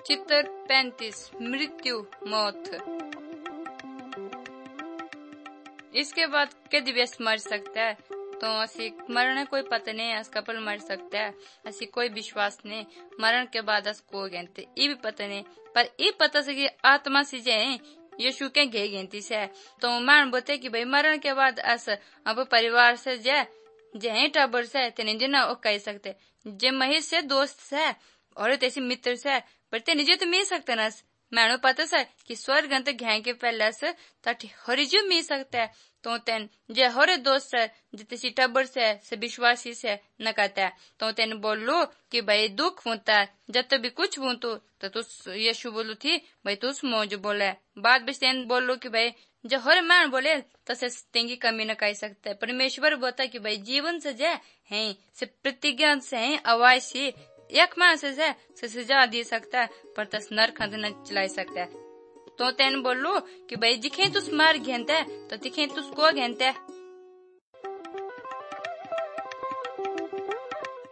चित्र 35 मृत्यु मौत। इसके बाद कभी व्यस्त मर सकता है, तो असी मरण कोई पता नहीं है, कपल मर सकता है, असी कोई विश्वास नहीं मरण के बाद अस को गेंते ये भी पता नहीं, पर ये पता से कि आत्मा से जाए यीशु के घे गेंती से, तो मान बोते कि भाई मरण के बाद अस अब परिवार से जे टाबर से तेने जिना वो कह सकते जे मही से दोस्त से और तेसी मित्र से, पर ते निजे तो मिल सकते ना। मैंने पता से कि स्वर्ग अंत घे के पहले से तटी हरिजु मिल सकता है, तो तेन जे हरे दोस्त से जितसी टबर से विश्वासी से न कहता है, तो तेन बोलो कि भाई दुख होता है जब तो भी कुछ बोलतो तो तू यीशु बोलू थी भाई तू मौज बोले बात भी तेन बोलो कि भाई जो हर मान बोले तो से तेंगी कमी न कह सकता है। परमेश्वर बोलता कि भाई जीवन से जे है से प्रतिज्ञा से है आवाज से एक मां से सजा दे सकता है, पर तस नर खंड न चला सकता है। तो तेन बोलो कि भाई जिखे तुस मार घेनते तो तिखे तुस को घेनते